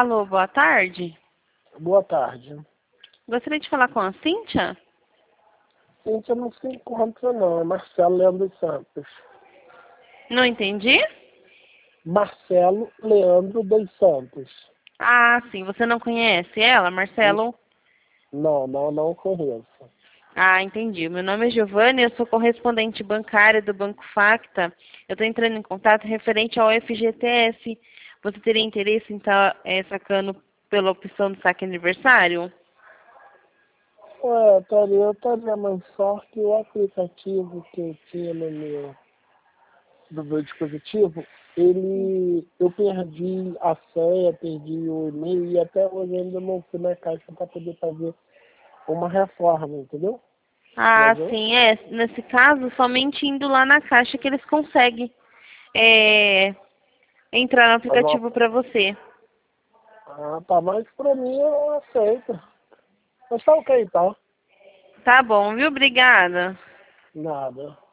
Alô, boa tarde. Boa tarde. Gostaria de falar com a Cíntia? Cíntia não se encontra não, é Marcelo Leandro dos Santos. Não entendi? Marcelo Leandro dos Santos. Ah, sim. Você não conhece ela, Marcelo? Não conheço. Ah, entendi. Meu nome é Giovanni, eu sou correspondente bancária do Banco Facta. Eu estou entrando em contato referente ao FGTS. Você teria interesse em estar sacando pela opção do saque aniversário? Eu estaria, mas só que o aplicativo que eu tinha no meu dispositivo, eu perdi a senha, perdi o e-mail e até hoje ainda não fui na caixa para poder fazer uma reforma, entendeu? Ah, Entendeu? sim. Nesse caso, somente indo lá na caixa que eles conseguem é, entrar no aplicativo para você. Ah, tá, mas pra mim eu aceito. Mas tá ok, tá? Tá bom, viu? Obrigada. Nada.